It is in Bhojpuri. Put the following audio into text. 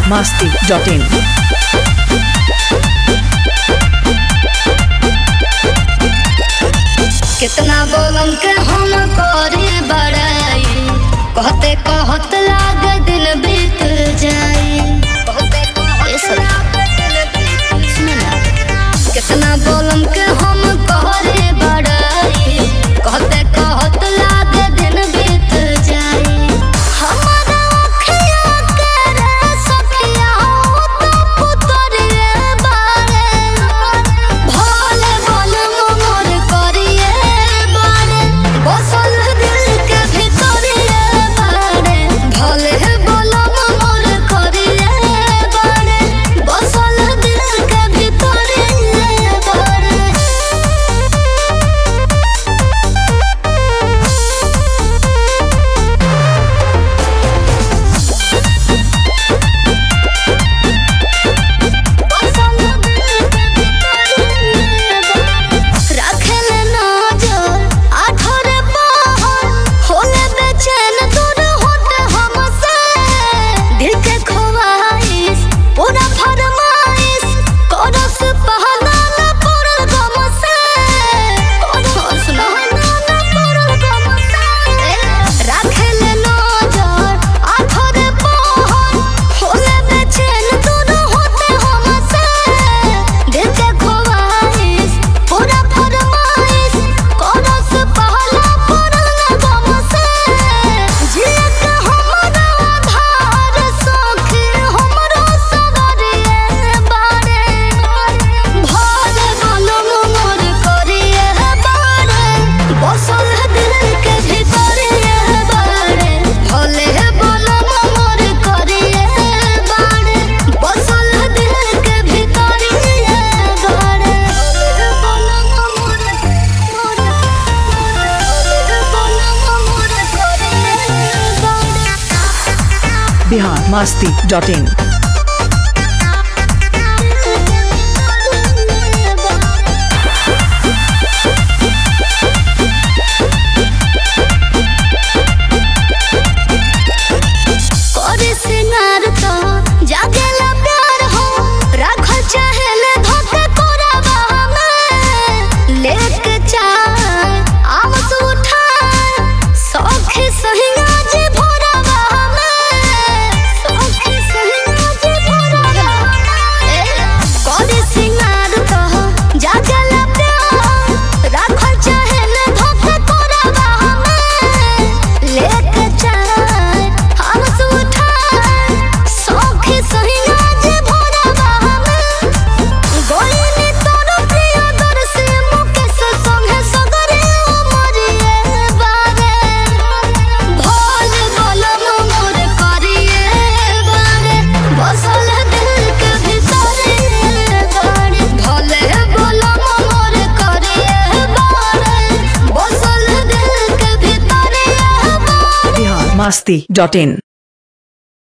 biharmasti.in कितना बोलम के हम करे बड़ाई कहते कहत लाग दिन बीत जाई कितना बोलम के हम करे बड़ाई कहते कहत लाग दिन बीत जाई हमारा अखिया के रे सखिया तो पुतरिए बारे भोले बोल मोर करिए बारे बसल दिल के भीतरिए बारे भोले बोल मोर करिए बारे बसल दिल के भीतरिए बारे रखेले नजर आठरे पहर होले बेचैन दूर होते हमसे दिल के ख्वाहिश पूरा फरमाइश करस पहला ना पूरा गम से करस ना पूरा गम से रखेले नजर आठरे पहर होले बेचैन दूर होते हमसे दिल के ख्वाहिश पूरा फरमाइश करस पहला पूरा गम से जिए के हमरा आधार सखी हमरो सगरिए बारे भोले बोल मोर करिए बारे बसल दिल के भीतरिए बारे भोले बोल मोर करिए बारे बसल दिल के भीतरिए बारे बोल मोर करिए बारे biharmasti.in करे सिंगार तो जागेला प्यार हो राखल चाहेले धोके कोरावा में लेके चाय आवाज उठाए सौखे सहिया जे भोरावा में सौखे सहिया जे भोरावा करे सिंगार तो जागेला प्यार राखल चाहेले धोके कोरावा में लेके चाय आवाज उठाए सौखे सहिया जे भोरावा में गोइनी तोर प्रिय दर्शी मुकेश संगे सगरे उमरिए बारे भोले बोल मोर करिए बारे बसल दिल के भीतरिए बारे भोले बोल मोर करिए बारे बसल दिल के भीतरिए बारे biharmasti.in